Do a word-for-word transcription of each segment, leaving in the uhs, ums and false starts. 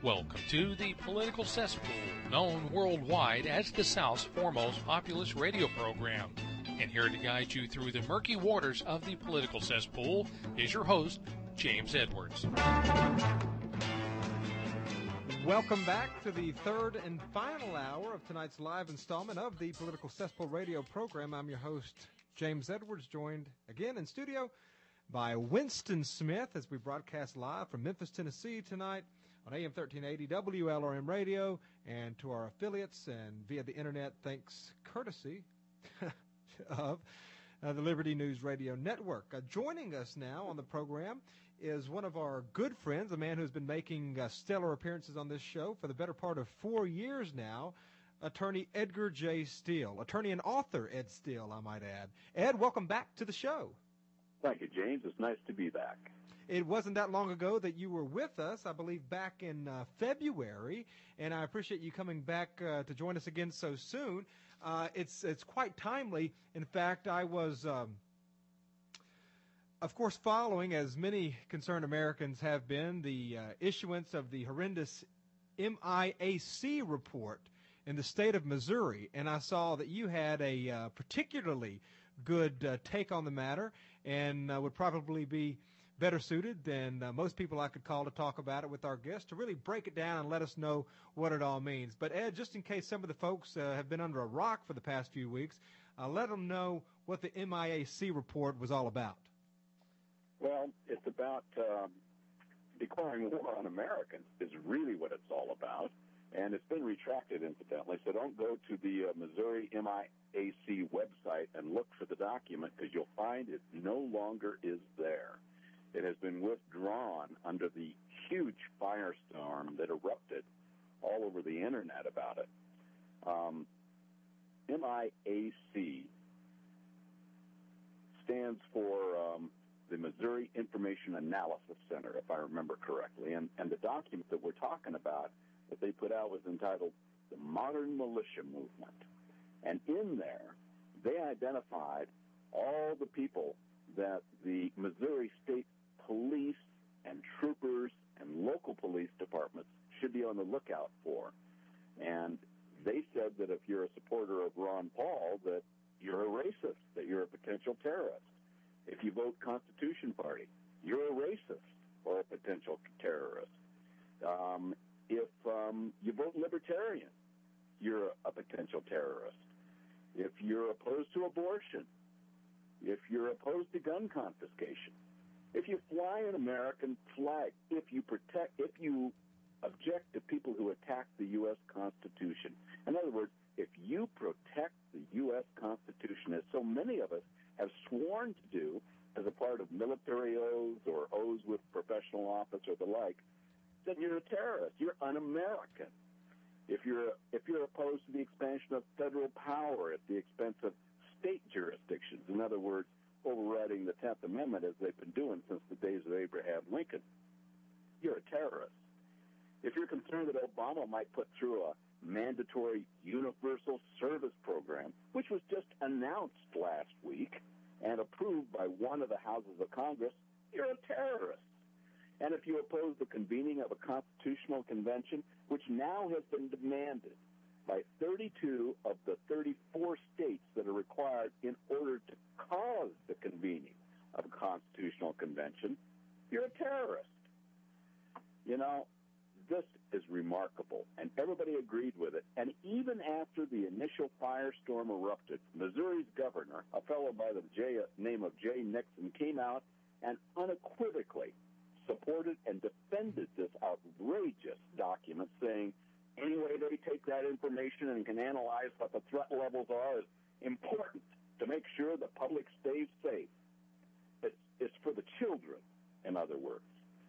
Welcome to the Political Cesspool, known worldwide as the South's foremost populist radio program. And here to guide you through the murky waters of the political cesspool is your host, James Edwards. Welcome back to the third and final hour of tonight's live installment of the Political Cesspool radio program. I'm your host, James Edwards, joined again in studio by Winston Smith as we broadcast live from Memphis, Tennessee tonight on A M thirteen eighty W L R M radio, and to our affiliates and via the internet, thanks courtesy of uh, the Liberty News Radio Network. Uh, joining us now on the program is one of our good friends, a man who's been making uh, stellar appearances on this show for the better part of four years now, Attorney Edgar J. Steele. Attorney and author Ed Steele, I might add. Ed, welcome back to the show. Thank you, James. It's nice to be back. It wasn't that long ago that you were with us, I believe back in uh, February, and I appreciate you coming back uh, to join us again so soon. Uh, it's it's quite timely. In fact, I was, um, of course, following, as many concerned Americans have been, the uh, issuance of the horrendous M I A C report in the state of Missouri, and I saw that you had a uh, particularly good uh, take on the matter and uh, would probably be better suited than uh, most people I could call to talk about it with our guests, to really break it down and let us know what it all means. But, Ed, just in case some of the folks uh, have been under a rock for the past few weeks, uh, let them know what the M I A C report was all about. Well, it's about um, declaring war on Americans is really what it's all about, and it's been retracted, incidentally, so don't go to the uh, Missouri M I A C website and look for the document, because you'll find it no longer is there. It has been withdrawn under the huge firestorm that erupted all over the internet about it. Um, M I A C stands for um, the Missouri Information Analysis Center, if I remember correctly, and, and the document that we're talking about that they put out was entitled The Modern Militia Movement. And in there, they identified all the people that the Missouri State Police and troopers and local police departments should be on the lookout for. And they said that if you're a supporter of Ron Paul, that you're a racist, that you're a potential terrorist. If you vote Constitution Party, you're a racist or a potential terrorist. Um, if um, you vote Libertarian, you're a, a potential terrorist. If you're opposed to abortion, if you're opposed to gun confiscation, if you fly an American flag, if you protect, if you object to people who attack the U S Constitution. In other words, if you protect the U S Constitution, as so many of us have sworn to do as a part of military oaths or oaths with professional office or the like, then you're a terrorist. You're un-American. If you're if you're opposed to the expansion of federal power at the expense of state jurisdictions, in other words, overriding the tenth Amendment as they've been doing since the days of Abraham Lincoln, you're a terrorist. If you're concerned that Obama might put through a mandatory universal service program, which was just announced last week and approved by one of the houses of Congress, you're a terrorist. And if you oppose the convening of a constitutional convention, which now has been demanded by thirty-two of the thirty-four states that are required in order to cause the convening of a constitutional convention, you're a terrorist. You know, this is remarkable, and everybody agreed with it. And even after the initial firestorm erupted, Missouri's governor, a fellow by the J, name of Jay Nixon, came out and unequivocally supported and defended this outrageous document, saying any way they take that information and can analyze what the threat levels are is important to make sure the public stays safe. It's, it's for the children, in other words.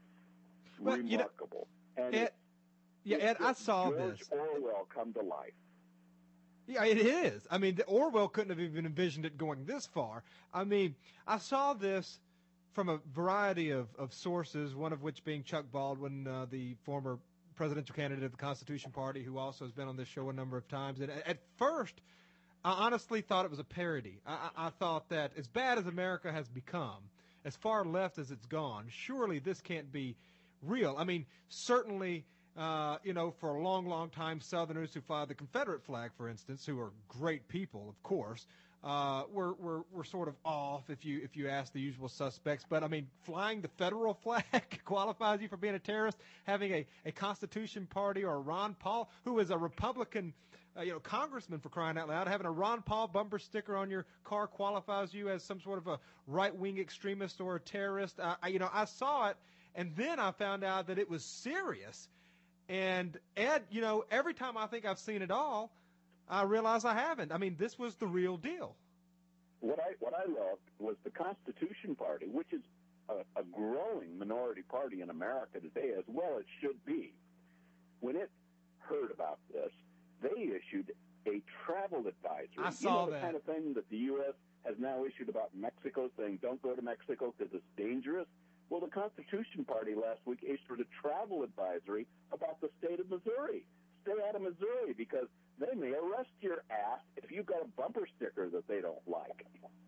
Well, Remarkable. You know, and Ed, it, yeah, Ed, I saw George this. Orwell come to life. Yeah, it is. I mean, Orwell couldn't have even envisioned it going this far. I mean, I saw this from a variety of, of sources, one of which being Chuck Baldwin, uh, the former presidential candidate of the Constitution Party, who also has been on this show a number of times. And at first, I honestly thought it was a parody. I, I thought that as bad as America has become, as far left as it's gone, surely this can't be real. I mean, certainly Uh, you know, for a long, long time, Southerners who fly the Confederate flag, for instance, who are great people, of course, uh, were, were were sort of off if you if you ask the usual suspects. But I mean, flying the federal flag qualifies you for being a terrorist. Having a, a Constitution Party or Ron Paul, who is a Republican, uh, you know, congressman for crying out loud, having a Ron Paul bumper sticker on your car qualifies you as some sort of a right-wing extremist or a terrorist. Uh, I, you know, I saw it, and then I found out that it was serious. And, Ed, you know, every time I think I've seen it all, I realize I haven't. I mean, this was the real deal. What I what I loved was the Constitution Party, which is a, a growing minority party in America today, as well it should be. When it heard about this, they issued a travel advisory. I saw you know, the that. kind of thing that the U S has now issued about Mexico, saying don't go to Mexico because it's dangerous. Well, the Constitution Party last week issued a travel advisory about the state of Missouri. Stay out of Missouri because they may arrest your ass if you've got a bumper sticker that they don't like.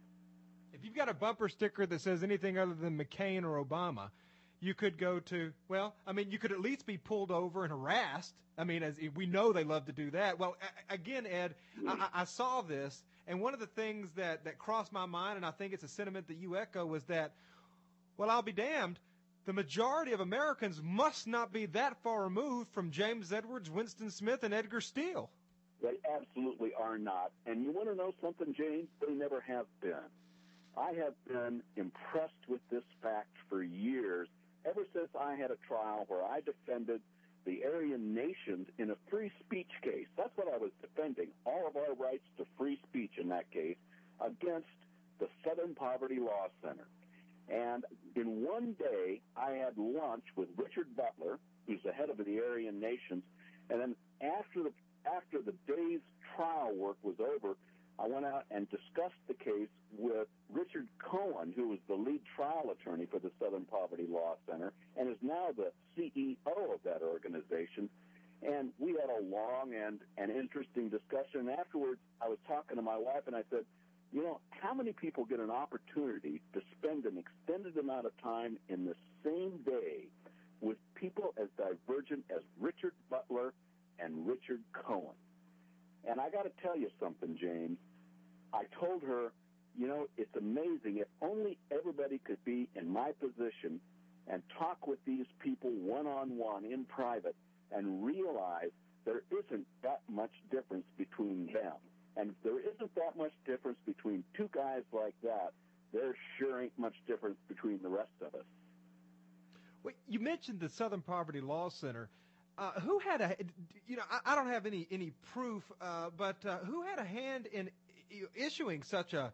If you've got a bumper sticker that says anything other than McCain or Obama, you could go to, well, I mean, you could at least be pulled over and harassed. I mean, as we know they love to do that. Well, again, Ed, I, I saw this, and one of the things that, that crossed my mind, and I think it's a sentiment that you echo, was that, well, I'll be damned, the majority of Americans must not be that far removed from James Edwards, Winston Smith, and Edgar Steele. They absolutely are not. And you want to know something, James? They never have been. I have been impressed with this fact for years, ever since I had a trial where I defended the Aryan nations in a free speech case. That's what I was defending, all of our rights to free speech in that case, against the Southern Poverty Law Center. And in one day, I had lunch with Richard Butler, who's the head of the Aryan nations, and then after the after the day's trial work was over, I went out and discussed the case with Richard Cohen, who was the lead trial attorney for the Southern Poverty Law Center and is now the C E O of that organization. And we had a long and, and interesting discussion. And afterwards, I was talking to my wife, and I said, you know, how many people get an opportunity to spend an extended amount of time in the same day with people as divergent as Richard Butler and Richard Cohen? And I got to tell you something, James. I told her, you know, it's amazing. If only everybody could be in my position and talk with these people one-on-one in private and realize there isn't that much difference between them. And if there isn't that much difference between two guys like that, there sure ain't much difference between the rest of us. Well, you mentioned the Southern Poverty Law Center. Uh, who had a, you know, I, I don't have any any proof, uh, but uh, who had a hand in issuing such a,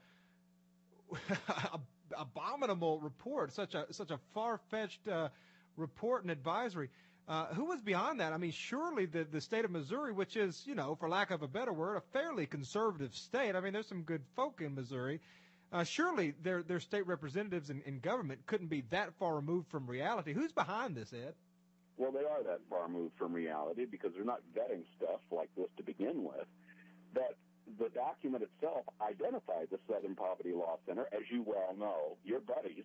a abominable report, such a such a far-fetched uh, report and advisory? Uh, who was behind that? I mean, surely the, the state of Missouri, which is, you know, for lack of a better word, a fairly conservative state. I mean, there's some good folk in Missouri. Uh, surely their their state representatives in, in government couldn't be that far removed from reality. Who's behind this, Ed? Well, they are that far removed from reality because they're not vetting stuff like this to begin with. But the document itself identified the Southern Poverty Law Center, as you well know, your buddies,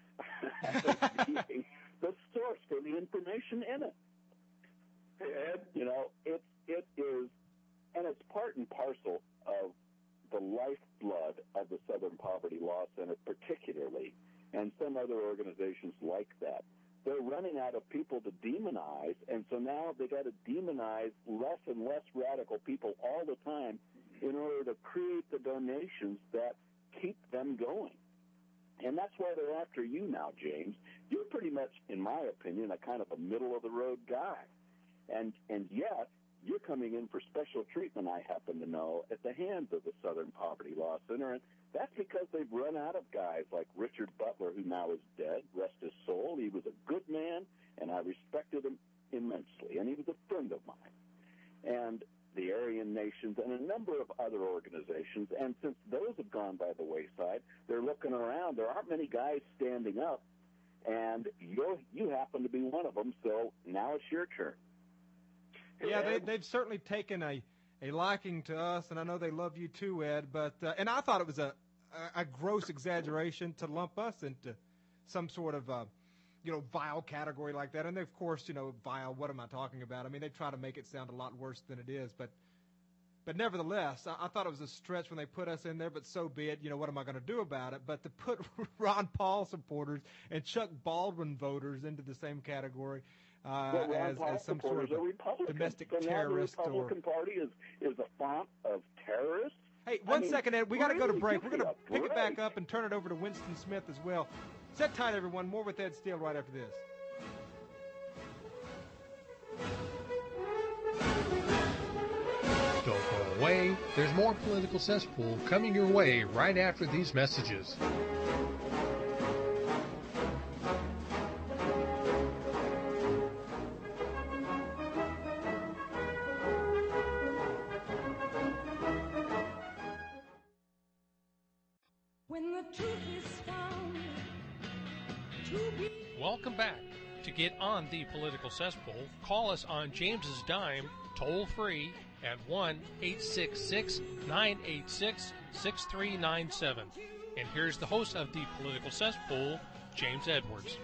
as being the source for the information in it. And, you know, it, it is, and it's part and parcel of the lifeblood of the Southern Poverty Law Center particularly, and some other organizations like that. They're running out of people to demonize, and so now they got to demonize less and less radical people all the time in order to create the donations that keep them going. And that's why they're after you now, James. You're pretty much, in my opinion, a kind of a middle-of-the-road guy. And and yet, you're coming in for special treatment, I happen to know, at the hands of the Southern Poverty Law Center. And that's because they've run out of guys like Richard Butler, who now is dead, rest his soul. He was a good man, and I respected him immensely. And he was a friend of mine. And the Aryan nations and a number of other organizations. And since those have gone by the wayside, they're looking around. There aren't many guys standing up, and you you happen to be one of them, so now it's your turn. Yeah, they, they've certainly taken a, a liking to us, and I know they love you too, Ed. But uh, and I thought it was a, a, a gross exaggeration to lump us into some sort of uh, you know, vile category like that. And they, of course, you know, vile, what am I talking about? I mean, they try to make it sound a lot worse than it is. But but nevertheless, I, I thought it was a stretch when they put us in there, but so be it. You know, what am I going to do about it? But to put Ron Paul supporters and Chuck Baldwin voters into the same category uh, well, as, as some sort of a domestic so terrorist. Now the Republican or, Party is, is a font of terrorists? Hey, one I mean, second, Ed. We got to go to really? break. We're Give going me to a pick it back break. up and turn it over to Winston Smith as well. Sit tight, everyone. More with Ed Steele right after this. Don't go away. There's more Political Cesspool coming your way right after these messages. When the truth is found to be. Welcome back. To get on the Political Cesspool, call us on James's dime, toll free at one eight six six, nine eight six, six three nine seven. And here's the host of the Political Cesspool, James Edwards.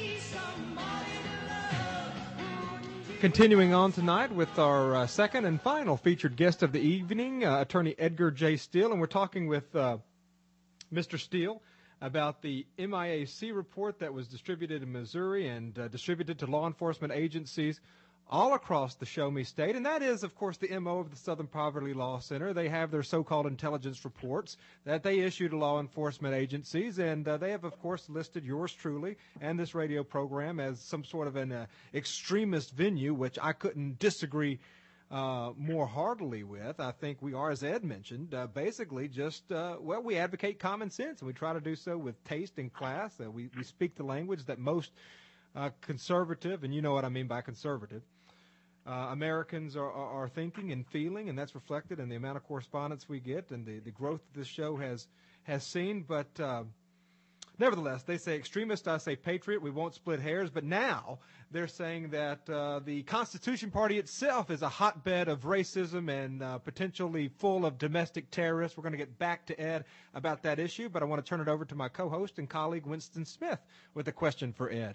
Continuing on tonight with our uh, second and final featured guest of the evening, uh, Attorney Edgar J. Steele, and we're talking with uh, Mister Steele about the M I A C report that was distributed in Missouri and uh, distributed to law enforcement agencies all across the Show Me State. And that is, of course, the M O of the Southern Poverty Law Center. They have their so-called intelligence reports that they issue to law enforcement agencies, and uh, they have, of course, listed yours truly and this radio program as some sort of an uh, extremist venue, which I couldn't disagree Uh, more heartily with. I think we are, as Ed mentioned, uh, basically just, uh, well, we advocate common sense, and we try to do so with taste and class. Uh, we, we speak the language that most uh, conservative, and you know what I mean by conservative, uh, Americans are, are, are thinking and feeling, and that's reflected in the amount of correspondence we get and the, the growth that this show has, has seen. But uh, nevertheless, they say extremist, I say patriot. We won't split hairs. But now they're saying that uh, the Constitution Party itself is a hotbed of racism and uh, potentially full of domestic terrorists. We're going to get back to Ed about that issue, but I want to turn it over to my co-host and colleague, Winston Smith, with a question for Ed.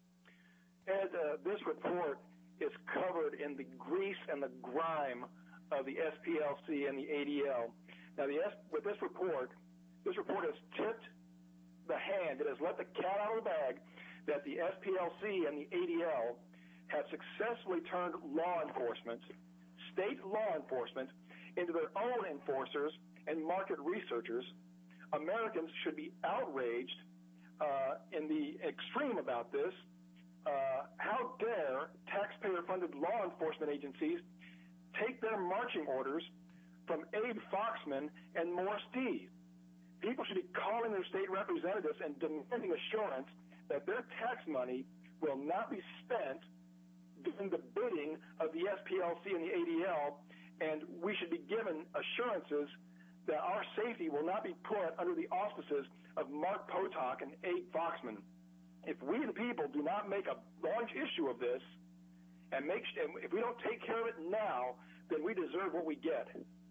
Ed, uh, this report is covered in the grease and the grime of the S P L C and the A D L. Now, the S- with this report, this report has tipped the hand. It has let the cat out of the bag that the S P L C and the A D L have successfully turned law enforcement, state law enforcement, into their own enforcers and market researchers. Americans should be outraged uh, in the extreme about this. Uh, how dare taxpayer-funded law enforcement agencies take their marching orders from Abe Foxman and Morris Dees? People should be calling their state representatives and demanding assurance that their tax money will not be spent doing the bidding of the S P L C and the A D L, and we should be given assurances that our safety will not be put under the auspices of Mark Potok and Abe Foxman. If we the people do not make a large issue of this, and make and if we don't take care of it now, then we deserve what we get.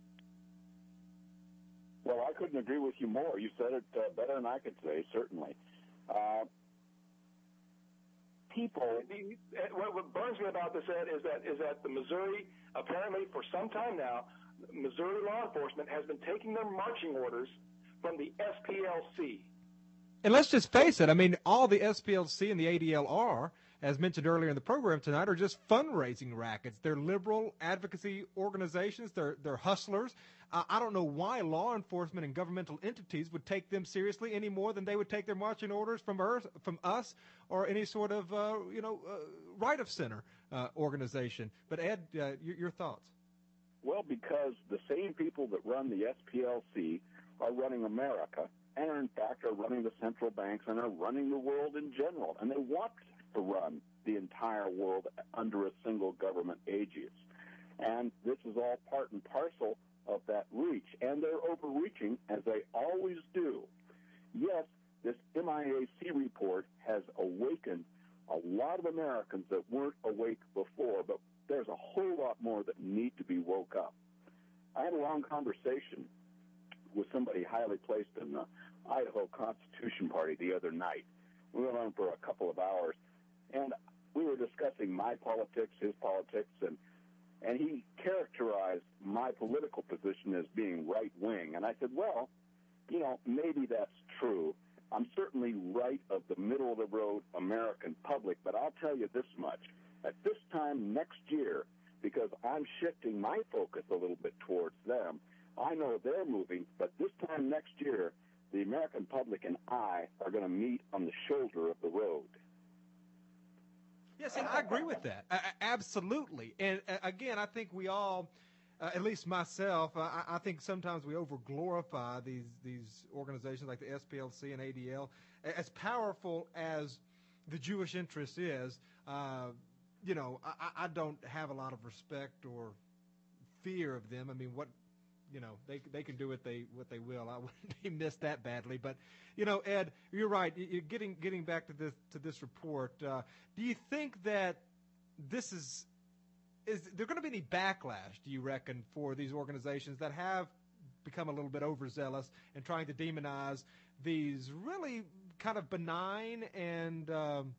Well, I couldn't agree with you more. You said it uh, better than I could say, certainly. Uh, people... The, what, what burns me about this, Ed, is that is that the Missouri, apparently for some time now, Missouri law enforcement has been taking their marching orders from the S P L C. And let's just face it, I mean, all the S P L C and the A D L are, as mentioned earlier in the program tonight, are just fundraising rackets. They're liberal advocacy organizations. They're they're hustlers. Uh, I don't know why law enforcement and governmental entities would take them seriously any more than they would take their marching orders from us, from us or any sort of, uh, you know, uh, right of center uh, organization. But, Ed, uh, your, your thoughts? Well, because the same people that run the S P L C are running America, and in fact are running the central banks and are running the world in general. And they want to run the entire world under a single government aegis. And this is all part and parcel of that reach. And they're overreaching, as they always do. Yes, this M I A C report has awakened a lot of Americans that weren't awake before, but there's a whole lot more that need to be woke up. I had a long conversation with somebody highly placed in the Idaho Constitution Party the other night. We went on for a couple of hours, and we were discussing my politics, his politics, and and he characterized my political position as being right-wing. And I said, well, you know, maybe that's true. I'm certainly right of the middle-of-the-road American public, but I'll tell you this much. At this time next year, because I'm shifting my focus a little bit towards them, I know they're moving, but this time next year, the American public and I are going to meet on the shoulder of the road. Yes, I agree with that. I, I, absolutely. And uh, again, I think we all, uh, at least myself, uh, I, I think sometimes we over-glorify these, these organizations like the S P L C and A D L. As powerful as the Jewish interest is, uh, you know, I, I don't have a lot of respect or fear of them. I mean, what, you know, they they can do what they what they will. I wouldn't miss that badly. But, you know, Ed, you're right. You're getting getting back to this to this report. Uh, do you think that this is is there going to be any backlash? Do you reckon for these organizations that have become a little bit overzealous and trying to demonize these really kind of benign and um,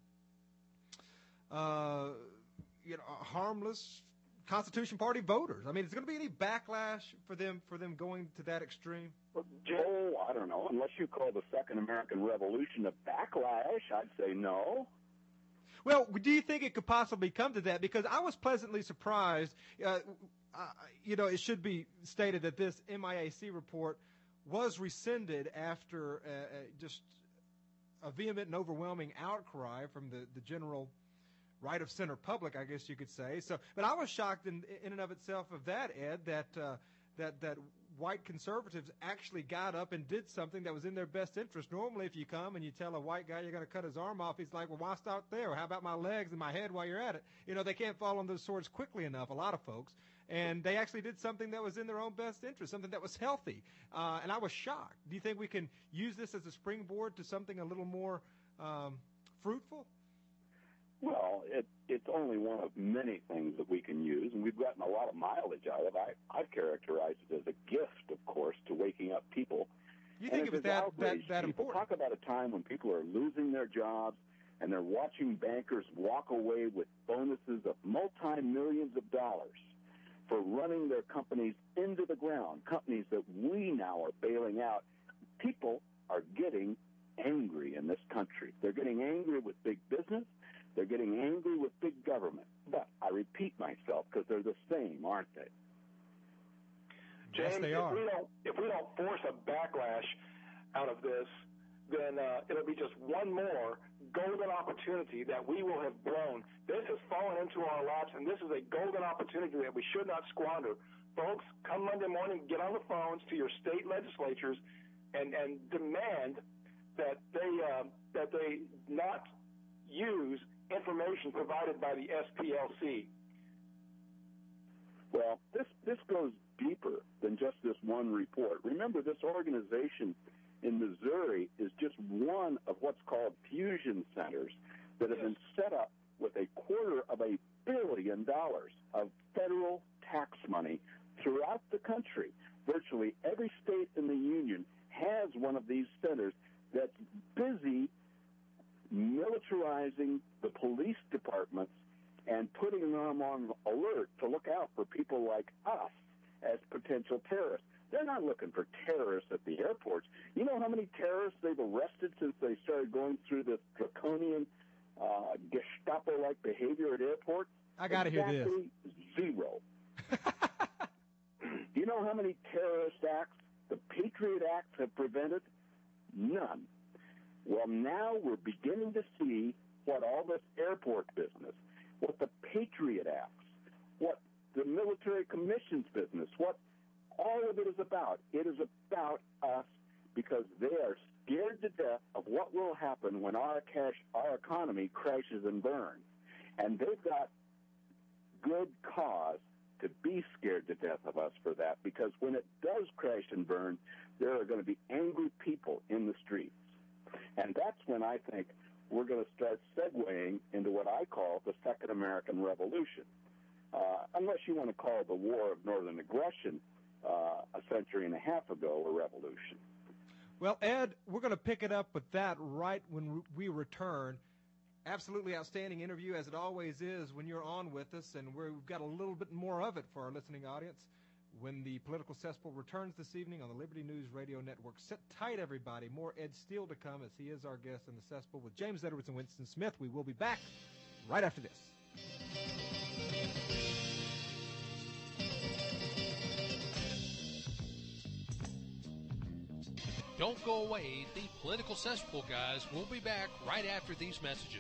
uh, you know harmless Constitution Party voters? I mean, is there going to be any backlash for them for them going to that extreme? Oh, I don't know. Unless you call the Second American Revolution a backlash, I'd say no. Well, do you think it could possibly come to that? Because I was pleasantly surprised. Uh, uh, you know, it should be stated that this M I A C report was rescinded after uh, uh, just a vehement and overwhelming outcry from the, the general right of center public, I guess you could say. So, but I was shocked in, in and of itself of that, Ed, that uh, that that white conservatives actually got up and did something that was in their best interest. Normally, if you come and you tell a white guy you're going to cut his arm off, he's like, well, why start there? Or how about my legs and my head while you're at it? You know, they can't fall on those swords quickly enough, a lot of folks. And they actually did something that was in their own best interest, something that was healthy. Uh, and I was shocked. Do you think we can use this as a springboard to something a little more um, fruitful? Well, it, it's only one of many things that we can use, and we've gotten a lot of mileage out of it. I, I've characterized it as a gift, of course, to waking up people. You think and of it that, that, that people. important? Talk about a time when people are losing their jobs, and they're watching bankers walk away with bonuses of multi-millions of dollars for running their companies into the ground, companies that we now are bailing out. People are getting angry in this country. They're getting angry with big business. They're getting angry with big government. But I repeat myself because they're the same, aren't they? Yes, James, they if are. we don't if we don't force a backlash out of this, then uh, it'll be just one more golden opportunity that we will have blown. This has fallen into our laps, and this is a golden opportunity that we should not squander. Folks, come Monday morning, get on the phones to your state legislatures and, and demand that they uh, that they not use information provided by the S P L C. Well, this this goes deeper than just this one report. Remember, this organization in Missouri is just one of what's called fusion centers that have Yes. been set up with a quarter of a billion dollars of federal tax money throughout the country. Virtually every state in the union has one of these centers that's busy militarizing the police departments and putting them on alert to look out for people like us as potential terrorists. They're not looking for terrorists at the airports. You know how many terrorists they've arrested since they started going through this draconian uh, Gestapo-like behavior at airports? I got to hear this. Exactly zero. Do you know how many terrorist acts the Patriot Acts have prevented? None. Well, now we're beginning to see what all this airport business, what the Patriot Acts, what the military commissions business, what all of it is about. It is about us because they are scared to death of what will happen when our cash, our economy crashes and burns. And they've got good cause to be scared to death of us for that, because when it does crash and burn, there are going to be angry people in the streets. And that's when I think we're going to start segueing into what I call the Second American Revolution. Uh, unless you want to call the War of Northern Aggression uh, a century and a half ago a revolution. Well, Ed, we're going to pick it up with that right when we return. Absolutely outstanding interview, as it always is when you're on with us, and we've got a little bit more of it for our listening audience when the Political Cesspool returns this evening on the Liberty News Radio Network. Sit tight, everybody. More Ed Steele to come, as he is our guest in the Cesspool with James Edwards and Winston Smith. We will be back right after this. Don't go away. The Political Cesspool guys will be back right after these messages.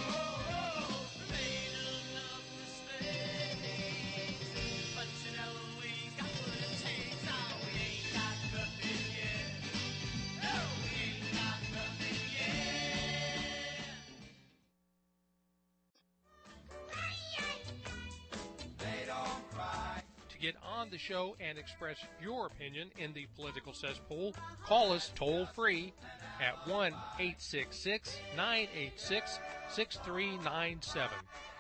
Get on the show and express your opinion in the Political Cesspool, call us toll free at one eight six six, nine eight six, six three nine seven.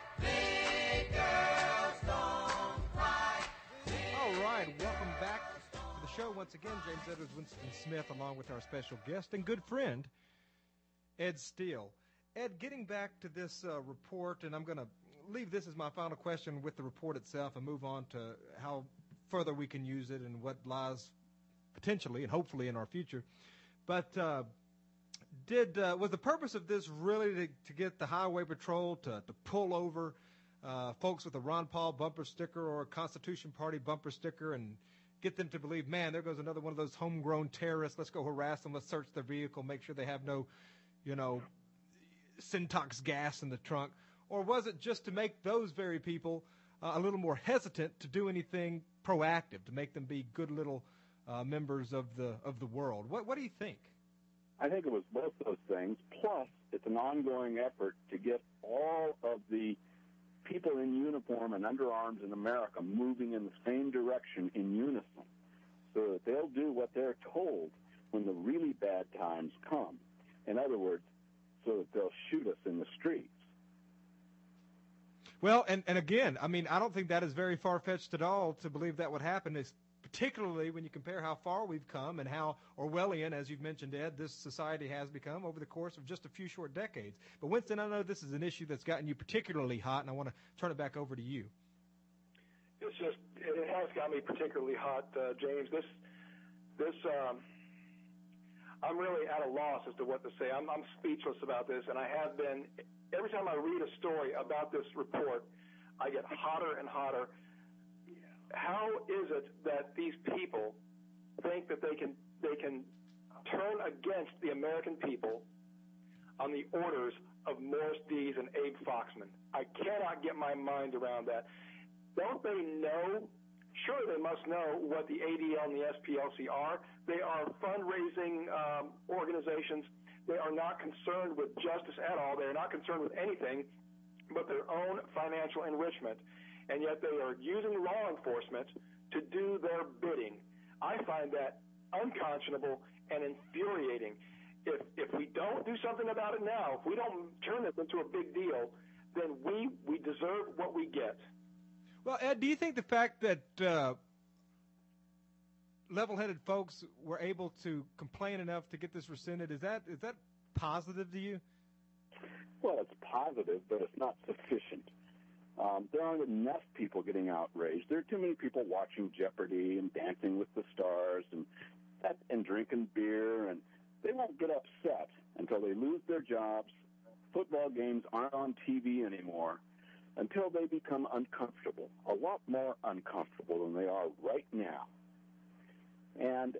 All right, welcome back to the show once again. James Edwards, Winston Smith, along with our special guest and good friend, Ed Steele. Ed, getting back to this uh, report, and I'm going to leave this as my final question with the report itself and move on to how further we can use it and what lies potentially and hopefully in our future. But uh, did uh, was the purpose of this really to, to get the Highway Patrol to, to pull over uh, folks with a Ron Paul bumper sticker or a Constitution Party bumper sticker and get them to believe, man, there goes another one of those homegrown terrorists. Let's go harass them. Let's search their vehicle, make sure they have no, you know, Syntox gas in the trunk? Or was it just to make those very people uh, a little more hesitant to do anything proactive, to make them be good little uh, members of the of the world? What what do you think? I think it was both those things. Plus, it's an ongoing effort to get all of the people in uniform and under arms in America moving in the same direction in unison, so that they'll do what they're told when the really bad times come. In other words, so that they'll shoot us in the streets. Well, and, and again, I mean, I don't think that is very far-fetched at all to believe that would happen, is particularly when you compare how far we've come and how Orwellian, as you've mentioned, Ed, this society has become over the course of just a few short decades. But, Winston, I know this is an issue that's gotten you particularly hot, and I want to turn it back over to you. It's just, it has got me particularly hot, uh, James. This, this, um, I'm really at a loss as to what to say. I'm, I'm speechless about this, and I have been. Every time I read a story about this report, I get hotter and hotter. How is it that these people think that they can they can turn against the American people on the orders of Morris Dees and Abe Foxman? I cannot get my mind around that. Don't they know? Sure, they must know what the A D L and the S P L C are. They are fundraising um, organizations. They are not concerned with justice at all. They are not concerned with anything but their own financial enrichment. And yet they are using law enforcement to do their bidding. I find that unconscionable and infuriating. If if we don't do something about it now, if we don't turn this into a big deal, then we, we deserve what we get. Well, Ed, do you think the fact that uh, level-headed folks were able to complain enough to get this rescinded, is that is that positive to you? Well, it's positive, but it's not sufficient. Um, there aren't enough people getting outraged. There are too many people watching Jeopardy and Dancing with the Stars and that, and drinking beer, and they won't get upset until they lose their jobs. Football games aren't on T V anymore until they become uncomfortable, a lot more uncomfortable than they are right now. And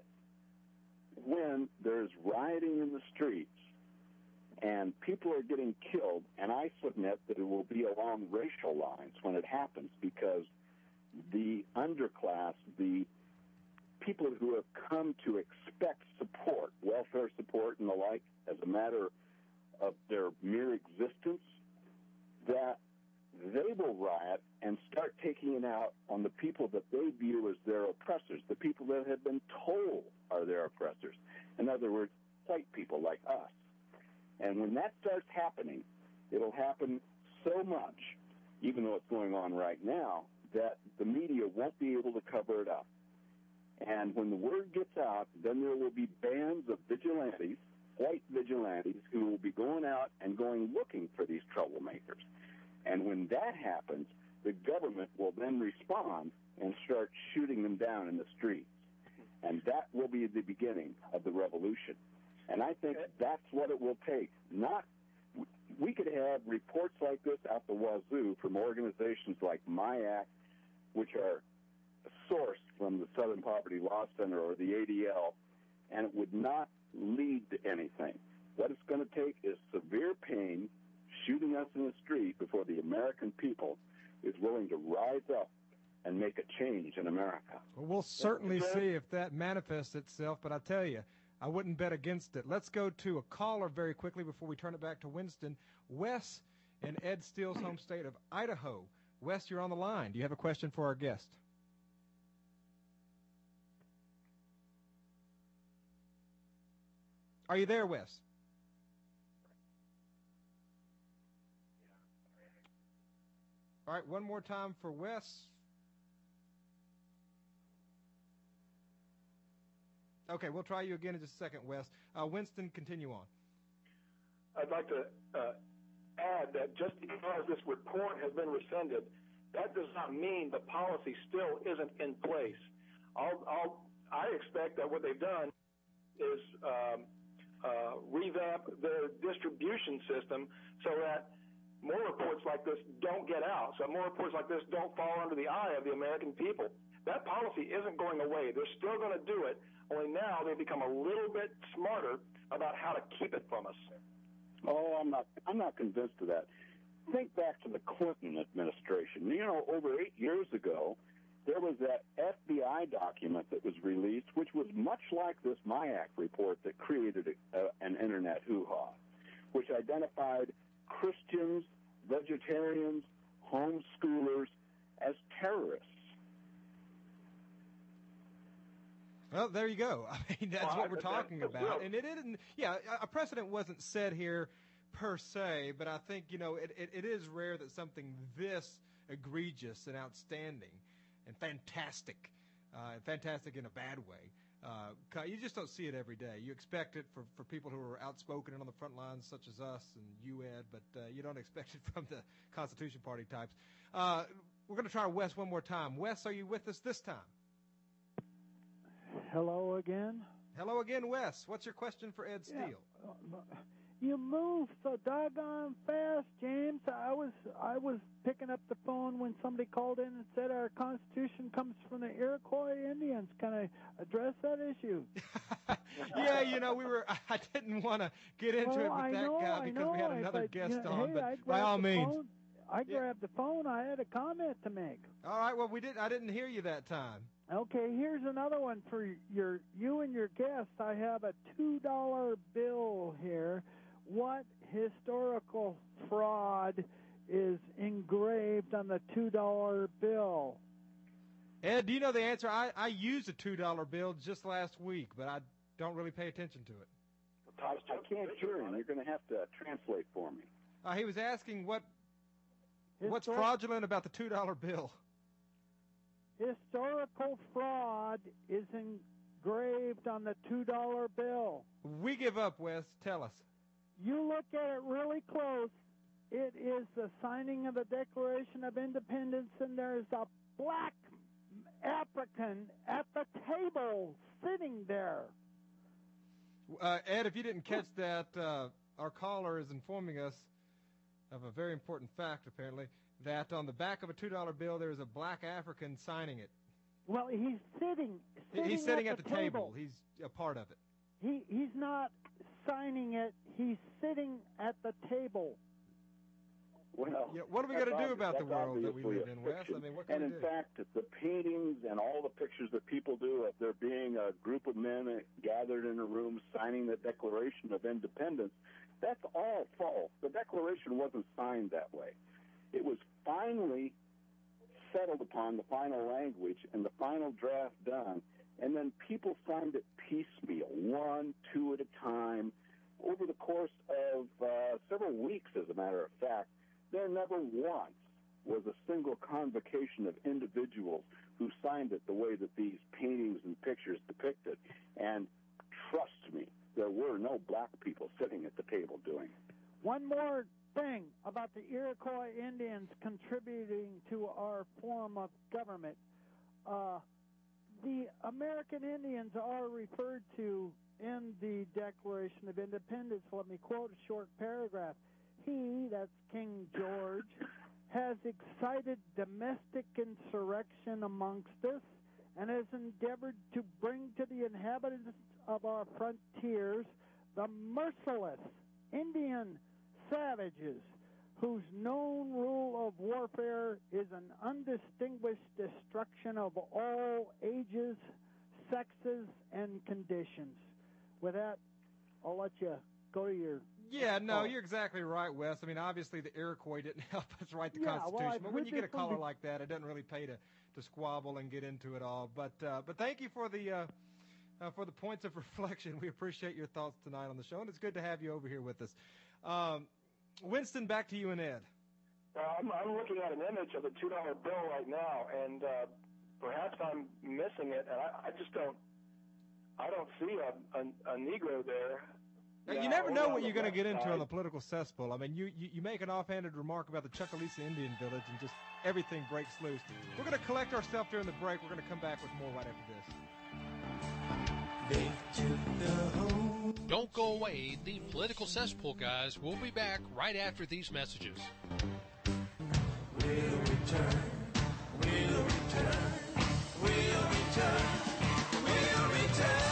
when there's rioting in the streets and people are getting killed, and I submit that it will be along racial lines when it happens, because the underclass, the people who have come to expect support, welfare support and the like, as a matter of their mere existence, that they will riot and start taking it out on the people that they view as their oppressors, the people that have been told are their oppressors. In other words, white people like us. And when that starts happening, it'll happen so much, even though it's going on right now, that the media won't be able to cover it up. And when the word gets out, then there will be bands of vigilantes, white vigilantes who will be going out and going looking for these troublemakers. And when that happens, the government will then respond and start shooting them down in the streets. And that will be the beginning of the revolution. And I think that's what it will take. Not, we could have reports like this out the wazoo from organizations like MIAC, which are sourced from the Southern Poverty Law Center or the A D L, and it would not lead to anything. What it's going to take is severe pain, shooting us in the street before the American people is willing to rise up and make a change in America. Well, we'll certainly see if that manifests itself, but I tell you, I wouldn't bet against it. Let's go to a caller very quickly before we turn it back to Winston. Wes in Ed Steele's home state of Idaho. Wes, you're on the line. Do you have a question for our guest? Are you there, Wes? All right, one more time for Wes. Okay, we'll try you again in just a second, Wes. Uh, Winston, continue on. I'd like to uh, add that just because this report has been rescinded, that does not mean the policy still isn't in place. I'll, I'll, I expect that what they've done is um, uh, revamp their distribution system so that more reports like this don't get out, so more reports like this don't fall under the eye of the American people. That policy isn't going away. They're still going to do it, only now they've become a little bit smarter about how to keep it from us. Oh, I'm not I'm not convinced of that. Think back to the Clinton administration. You know, over eight years ago, there was that F B I document that was released, which was much like this MIAC report that created a, uh, an internet hoo-ha, which identified Christians, vegetarians, homeschoolers as terrorists. Well, there you go. I mean, that's well, what we're that, talking that, about. Well, and it didn't, yeah, a precedent wasn't set here per se, but I think, you know, it, it, it is rare that something this egregious and outstanding and fantastic, uh, fantastic in a bad way, uh, you just don't see it every day. You expect it for, for people who are outspoken and on the front lines, such as us and you, Ed, but uh, you don't expect it from the Constitution Party types. Uh, we're going to try Wes one more time. Wes, are you with us this time? Hello again. Hello again, Wes. What's your question for Ed Steele? Yeah. Uh, you move so doggone fast, James. I was I was picking up the phone when somebody called in and said our Constitution comes from the Iroquois Indians. Can I address that issue? Yeah, you know, we were. I didn't want to get into well, it with I that know, guy because know, we had another but, guest you know, on. hey, but I by all means, phone. I yeah. grabbed the phone. I had a comment to make. All right. Well, we didn't. I didn't hear you that time. Okay, here's another one for your you and your guests. I have a two dollar bill here. What historical fraud is engraved on the two dollar bill? Ed, do you know the answer? I, I used a two dollar bill just last week, but I don't really pay attention to it. I, I can't hear him. You're going to have to translate for me. Uh, he was asking what Histor- what's fraudulent about the two dollar bill. Historical fraud is engraved on the two dollar bill. We give up, Wes. Tell us. You look at it really close. It is the signing of the Declaration of Independence, and there's a black African at the table sitting there. Uh, Ed, if you didn't catch that, uh, our caller is informing us of a very important fact, apparently, that on the back of a two dollar bill there is a black African signing it. Well, he's sitting. sitting He's sitting at, at the, the table. table. He's a part of it. He he's not signing it. He's sitting at the table. Well, Yeah, what are we going to do about the that's world that we obviously live a in, Wes? fiction. I mean, what can and we in do? fact, the paintings and all the pictures that people do of there being a group of men gathered in a room signing the Declaration of Independence, that's all false. The Declaration wasn't signed that way. It was finally settled upon, the final language and the final draft done, and then people signed it piecemeal, one, two at a time, over the course of uh, several weeks, as a matter of fact. There never once was a single convocation of individuals who signed it the way that these paintings and pictures depicted. And trust me, there were no black people sitting at the table doing it. One more thing about the Iroquois Indians contributing to our form of government. Uh, the American Indians are referred to in the Declaration of Independence. Let me quote a short paragraph. He, that's King George, has excited domestic insurrection amongst us and has endeavored to bring to the inhabitants of our frontiers the merciless Indian savages whose known rule of warfare is an undistinguished destruction of all ages, sexes, and conditions. With that, I'll let you go to your... Yeah, no, Oh. you're exactly right, Wes. I mean, obviously the Iroquois didn't help us write the Yeah, well, Constitution, I've but when heard you get a this from caller the- like that, it doesn't really pay to, to squabble and get into it all. But uh, but thank you for the uh, uh, for the points of reflection. We appreciate your thoughts tonight on the show, and it's good to have you over here with us. Um, Winston, back to you and Ed. Uh, I'm, I'm looking at an image of a two dollar bill right now, and uh, perhaps I'm missing it, and I, I just don't. I don't see a, a, a Negro there. Now, you Now, never know over what on you're the going to get left into on side- the political cesspool. I mean, you, you, you make an offhanded remark about the Chucalissa Indian Village, and just everything breaks loose. We're going to collect ourselves during the break. We're going to come back with more right after this. Don't go away. The Political Cesspool guys will be back right after these messages. We'll return. We'll return. We'll return. We'll return.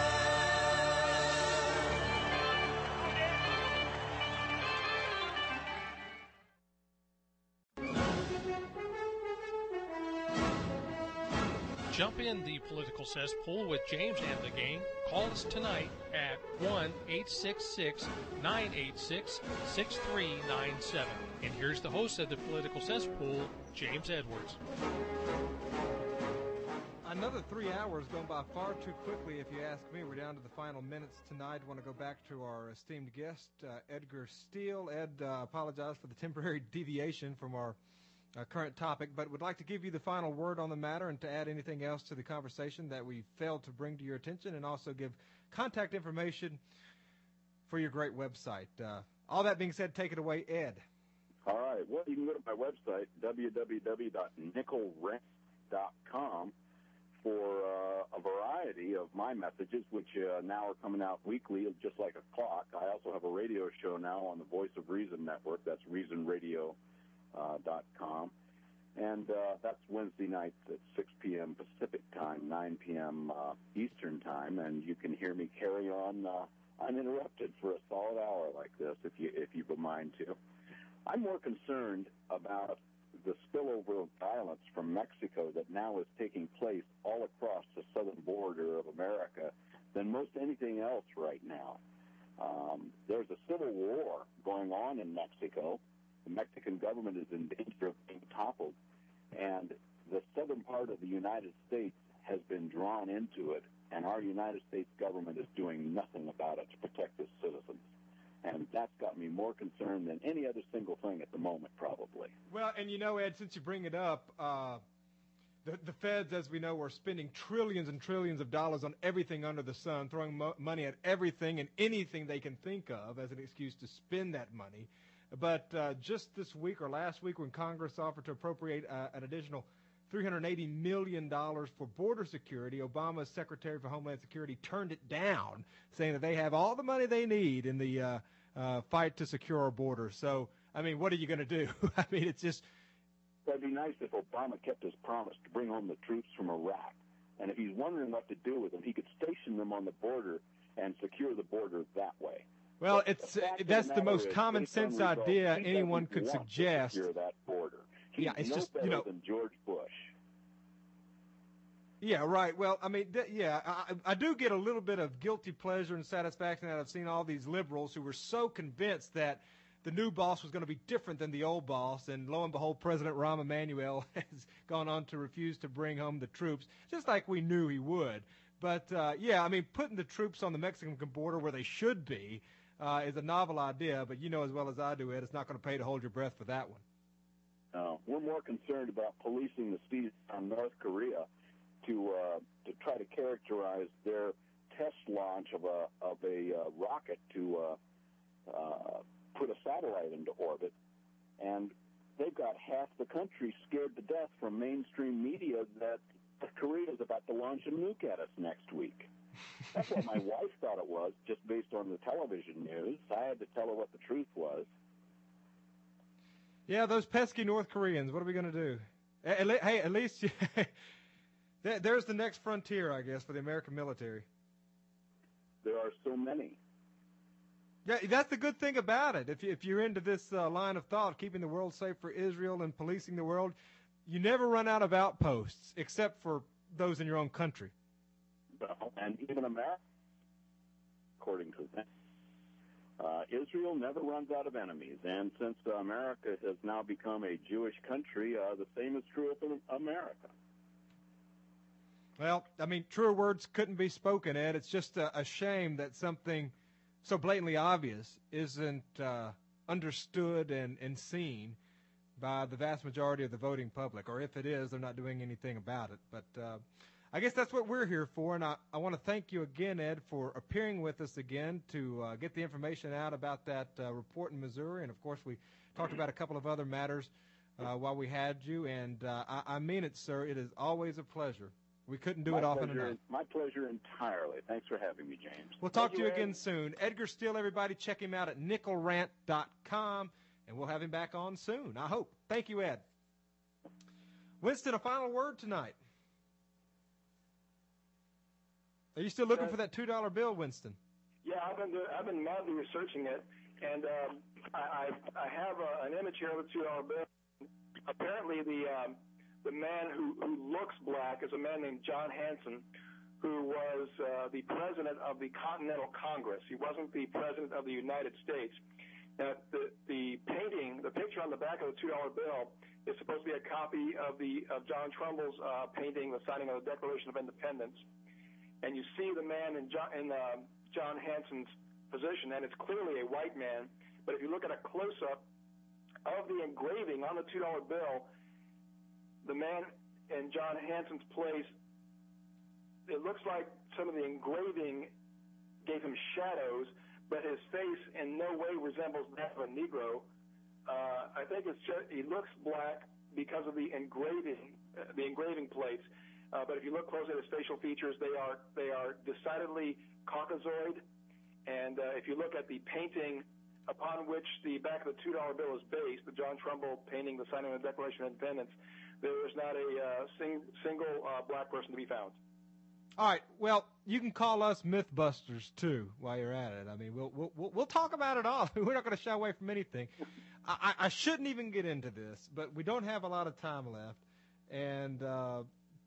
Jump in the Political Cesspool with James and the gang. Call us tonight at one eight six six, nine eight six, six three nine seven. And here's the host of the Political Cesspool, James Edwards. Another three hours going by far too quickly, if you ask me. We're down to the final minutes tonight. Want to go back to our esteemed guest, uh, Edgar Steele. Ed, uh, apologize for the temporary deviation from our uh, current topic, but would like to give you the final word on the matter and to add anything else to the conversation that we failed to bring to your attention, and also give contact information for your great website. Uh, all that being said, take it away, Ed. All right. Well, you can go to my website, w w w dot nickel rent dot com, for uh, a variety of my messages, which uh, now are coming out weekly, just like a clock. I also have a radio show now on the Voice of Reason Network. That's reason radio dot com. And uh, that's Wednesday nights at six p.m. Pacific time, nine p.m. Uh, Eastern time, and you can hear me carry on uh, uninterrupted for a solid hour like this, if you if you would mind to. I'm more concerned about the spillover of violence from Mexico that now is taking place all across the southern border of America than most anything else right now. Um, there's a civil war going on in Mexico. The Mexican government is in danger of being toppled, and the southern part of the United States has been drawn into it, and our United States government is doing nothing about it to protect its citizens. And that's got me more concerned than any other single thing at the moment, probably. Well, and you know, Ed, since you bring it up, uh, the, the feds, as we know, are spending trillions and trillions of dollars on everything under the sun, throwing mo- money at everything and anything they can think of as an excuse to spend that money. But uh, just this week or last week, when Congress offered to appropriate uh, an additional three hundred eighty million dollars for border security, Obama's Secretary for Homeland Security turned it down, saying that they have all the money they need in the uh, uh, fight to secure our borders. So, I mean, what are you going to do? I mean, it's just... It'd be nice if Obama kept his promise to bring home the troops from Iraq. And if he's wondering what to do with them, he could station them on the border and secure the border that way. Well, But it's the uh, fact of that's the the matter most is, common based on sense results, idea he anyone doesn't could want to suggest. secure that border. He's Yeah, it's no just, you better know- than George Bush. Yeah, right. Well, I mean, th- yeah, I, I do get a little bit of guilty pleasure and satisfaction that I've seen all these liberals who were so convinced that the new boss was going to be different than the old boss, and lo and behold, President Rahm Emanuel has gone on to refuse to bring home the troops, just like we knew he would. But, uh, yeah, I mean, putting the troops on the Mexican border where they should be uh, is a novel idea, but you know as well as I do, Ed, it's not going to pay to hold your breath for that one. No, we're more concerned about policing the seas on North Korea to uh, to try to characterize their test launch of a of a uh, rocket to uh, uh, put a satellite into orbit, and they've got half the country scared to death from mainstream media that Korea is about to launch a nuke at us next week. That's what my wife thought it was, just based on the television news. I had to tell her what the truth was. Yeah, those pesky North Koreans. What are we going to do? At le- Hey, at least you there- there's the next frontier, I guess, for the American military. There are so many. Yeah, that's the good thing about it. If, you, if you're into this uh, line of thought, keeping the world safe for Israel and policing the world, you never run out of outposts, except for those in your own country. Well, and even America, according to them. Uh, Israel never runs out of enemies, and since uh, America has now become a Jewish country, uh, the same is true of America. Well, I mean, truer words couldn't be spoken, Ed. It's just a, a shame that something so blatantly obvious isn't uh, understood and, and seen by the vast majority of the voting public, or if it is, they're not doing anything about it. But uh, I guess that's what we're here for, and I, I want to thank you again, Ed, for appearing with us again to uh, get the information out about that uh, report in Missouri. And, of course, we talked about a couple of other matters uh, while we had you, and uh, I, I mean it, sir. It is always a pleasure. We couldn't do my it often pleasure, enough. My pleasure entirely. Thanks for having me, James. We'll talk Thank to you Ed. again soon. Edgar Steele, everybody, check him out at nickel rant dot com, and we'll have him back on soon, I hope. Thank you, Ed. Winston, a final word tonight. Are you still looking Uh, for that two dollar bill, Winston? Yeah, I've been do- I've been madly researching it, and um, I, I I have a, an image here of a two dollar bill. Apparently, the um, the man who, who looks black is a man named John Hanson, who was uh, the president of the Continental Congress. He wasn't the president of the United States. Now, the the painting, the picture on the back of the two dollar bill is supposed to be a copy of the of John Trumbull's uh, painting, the signing of the Declaration of Independence. And you see the man in John, in uh, John Hanson's position, and it's clearly a white man. But if you look at a close-up of the engraving on the two dollar bill, the man in John Hanson's place, it looks like some of the engraving gave him shadows, but his face in no way resembles that of a Negro. Uh, I think it's just, he looks black because of the engraving, uh, the engraving plates. Uh, but if you look closely at his facial features, they are they are decidedly Caucasoid. And uh, if you look at the painting upon which the back of the two dollar bill is based, the John Trumbull painting, the signing of the Declaration of Independence, there is not a uh, sing, single uh, black person to be found. All right. Well, you can call us Mythbusters too while you're at it. I mean, we'll we'll we'll talk about it all. We're not going to shy away from anything. I, I shouldn't even get into this, but we don't have a lot of time left, and uh,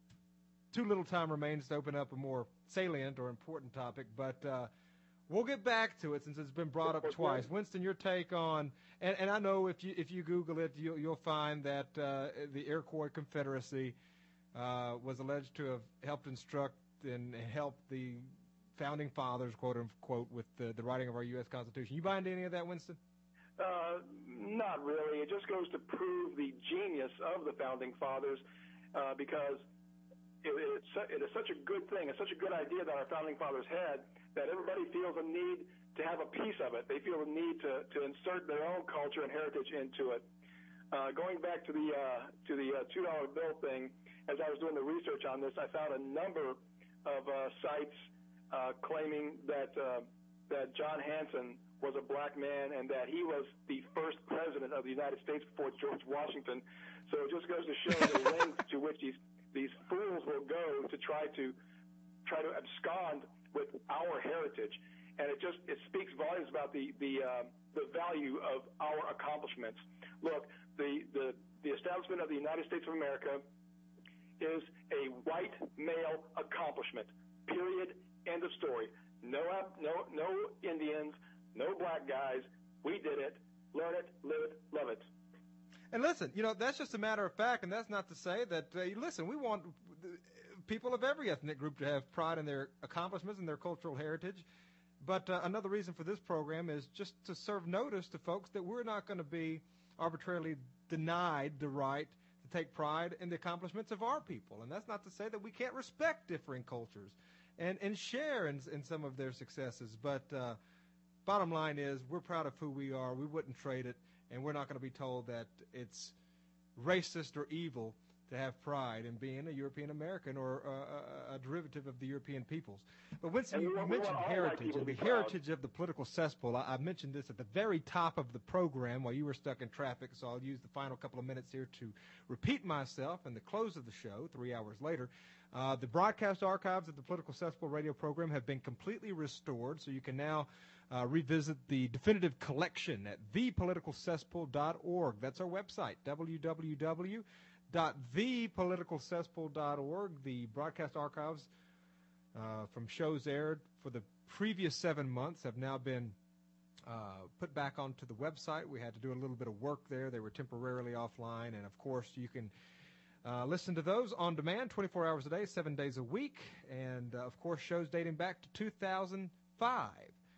too little time remains to open up a more salient or important topic. But uh, we'll get back to it since it's been brought up twice. Winston, your take on, and, and I know if you if you Google it, you'll, you'll find that uh, the Iroquois Confederacy uh, was alleged to have helped instruct and help the founding fathers, quote unquote, with the, the writing of our U S Constitution. You buy into any of that, Winston? Uh, not really. It just goes to prove the genius of the founding fathers, uh, because it, it's, it is such a good thing, it's such a good idea that our founding fathers had, that everybody feels a need to have a piece of it. They feel a need to, to insert their own culture and heritage into it. Uh, going back to the uh, to the uh, two dollar bill thing, as I was doing the research on this, I found a number of uh, sites uh, claiming that uh, that John Hanson was a black man and that he was the first president of the United States before George Washington. So it just goes to show the length to which these these fools will go to try to try to abscond with our heritage, and it just it speaks volumes about the the uh, the value of our accomplishments. Look, the the the establishment of the United States of America is a white male accomplishment. Period. End of story. No no no Indians, no black guys. We did it. Learn it, live it, love it. And listen, you know, that's just a matter of fact, and that's not to say that, uh, listen, we want people of every ethnic group to have pride in their accomplishments and their cultural heritage. But uh, another reason for this program is just to serve notice to folks that we're not going to be arbitrarily denied the right to take pride in the accomplishments of our people. And that's not to say that we can't respect differing cultures and, and share in, in some of their successes. But uh, bottom line is we're proud of who we are. We wouldn't trade it, and we're not going to be told that it's racist or evil to have pride in being a European American or uh, a, a derivative of the European peoples. But Winston, And you, we you want- we mentioned want all white heritage, people and to the be proud. heritage of the political cesspool. I, I mentioned this at the very top of the program while you were stuck in traffic, so I'll use the final couple of minutes here to repeat myself and the close of the show three hours later. Uh, the broadcast archives of the Political Cesspool radio program have been completely restored, so you can now uh, revisit the definitive collection at the political cesspool dot org. That's our website, w w w dot the political cesspool dot org. The broadcast archives uh, from shows aired for the previous seven months have now been uh, put back onto the website. We had to do a little bit of work there. They were temporarily offline, and of course you can uh, listen to those on demand twenty-four hours a day, seven days a week, and uh, of course shows dating back to two thousand five.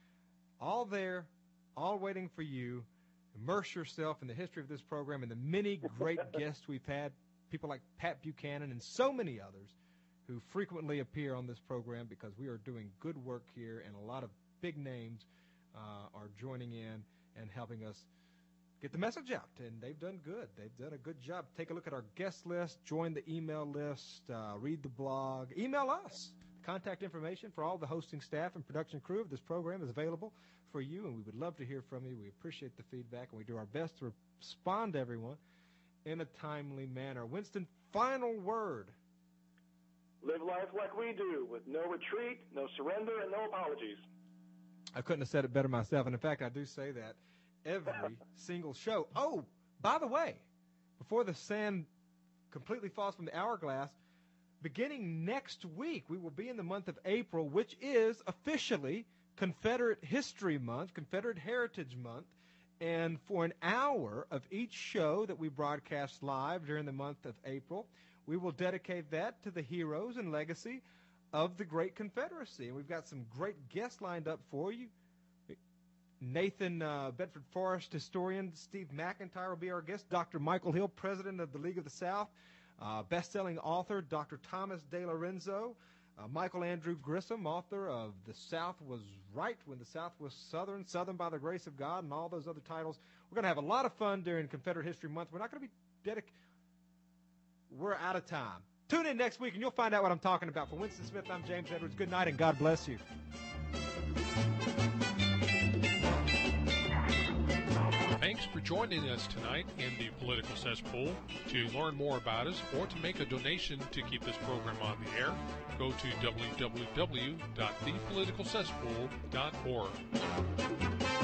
All there, all waiting for you. Immerse yourself in the history of this program and the many great guests we've had, people like Pat Buchanan and so many others who frequently appear on this program because we are doing good work here, and a lot of big names uh, are joining in and helping us get the message out, and they've done good. They've done a good job. Take a look at our guest list, join the email list, uh, read the blog, email us. Contact information for all the hosting staff and production crew of this program is available for you, and we would love to hear from you. We appreciate the feedback, and we do our best to respond to everyone in a timely manner. Winston, final word. Live life like we do, with no retreat, no surrender, and no apologies. I couldn't have said it better myself, and in fact, I do say that every single show. Oh, by the way, before the sand completely falls from the hourglass, beginning next week, we will be in the month of April, which is officially Confederate History Month, Confederate Heritage Month, and for an hour of each show that we broadcast live during the month of April, we will dedicate that to the heroes and legacy of the Great Confederacy. And we've got some great guests lined up for you. Nathan, uh, Bedford Forest historian Steve McIntyre will be our guest. Doctor Michael Hill, president of the League of the South. Uh, best-selling author Doctor Thomas De Lorenzo. Uh, Michael Andrew Grissom, author of The South Was Right When the South Was Southern, Southern by the Grace of God, and all those other titles. We're going to have a lot of fun during Confederate History Month. We're not going to be dedicated. We're out of time. Tune in next week, and you'll find out what I'm talking about. For Winston Smith, I'm James Edwards. Good night, and God bless you. Thanks for joining us tonight in the Political Cesspool. To learn more about us or to make a donation to keep this program on the air, go to w w w dot the political cesspool dot org.